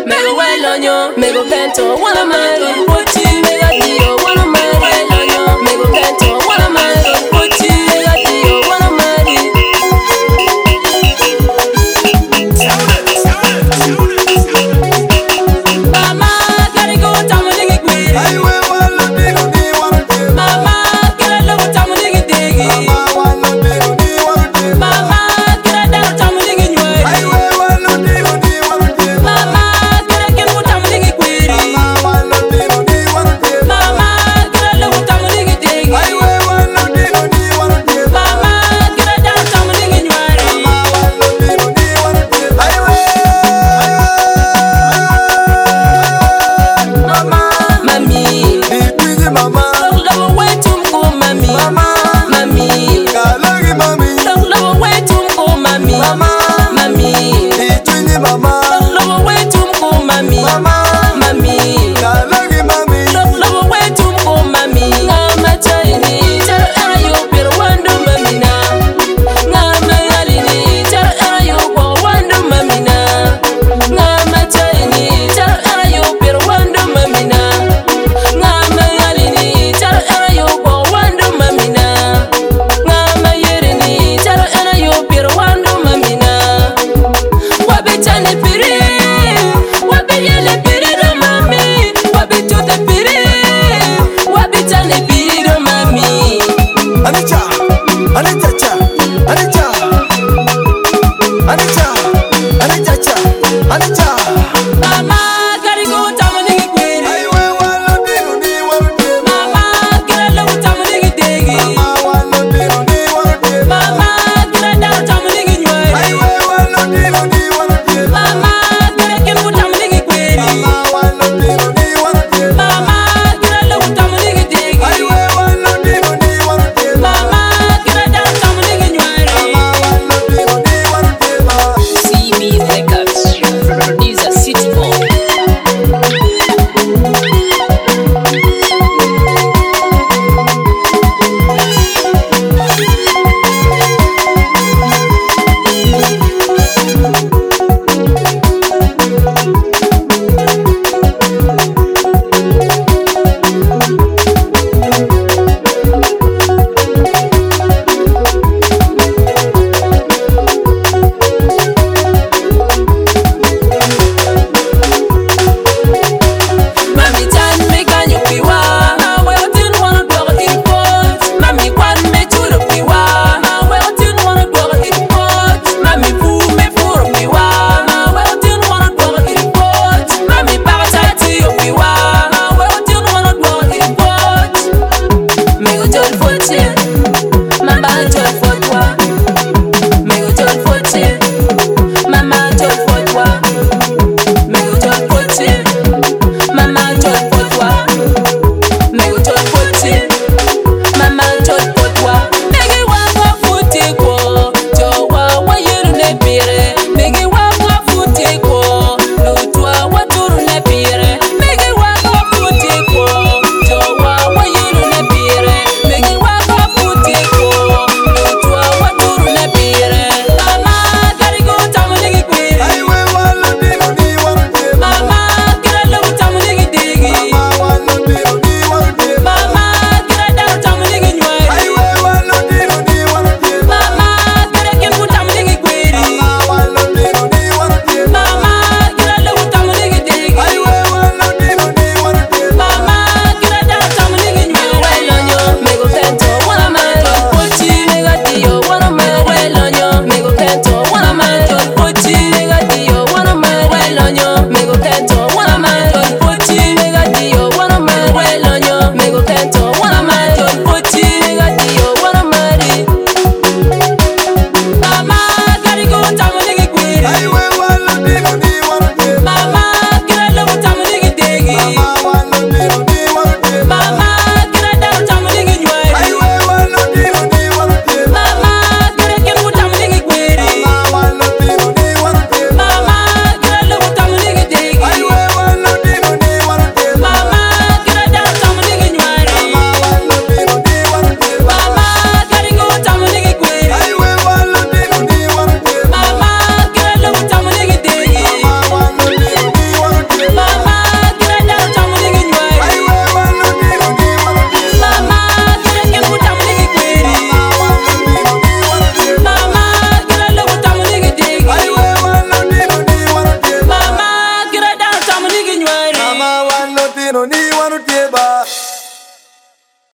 Mego Weloño, Mego Bento, Wana Mari, Puti, Mega Dio, Wana Mari, Weloño, Mego Bento, Wana Mari, Puti, Mega Dio, Wana Mari. Mama, gotta go, Tamulingi Quiri. Mama, gotta go, Tamulingi Digi. Mama, gotta go, Tamulingi Nyuri. Mama, gotta go, Tamulingi Quiri. Mama, gotta go, Tamulingi Digi. Mama, gotta go, Tamulingi Nyuri. Mami, don't love away to go, mami. Mami, don't love away to go, mami. Mami, don't love away to go, mami. Mami, don't love away to go, mami. Ngama chaini, tara era yo pero wando mami na. Ngama ngalini, tara era yo bo wando mami na. Ngama chaini, tara era yo pero wando mami na. Ngama ngalini, tara era yo bo wando mami na. Ngama yerini, tara era yo pero wando mami na. Wabe chane piri, wabe yele piri do mami. Wabe chote piri, wabe chane piri do mami. Anita, Anita, Anita, Anita, Anita, Anita. Mama, gotta go, Tamulingi Quiri. Mama, gotta go, Tamulingi Digi. Mama, gotta go, Tamulingi Nyuri. Mama, gotta go, Tamulingi Quiri. Mama, gotta go, Tamulingi Digi. Mama, gotta go, Tamulingi Nyuri. CB Records. no ni wanu tie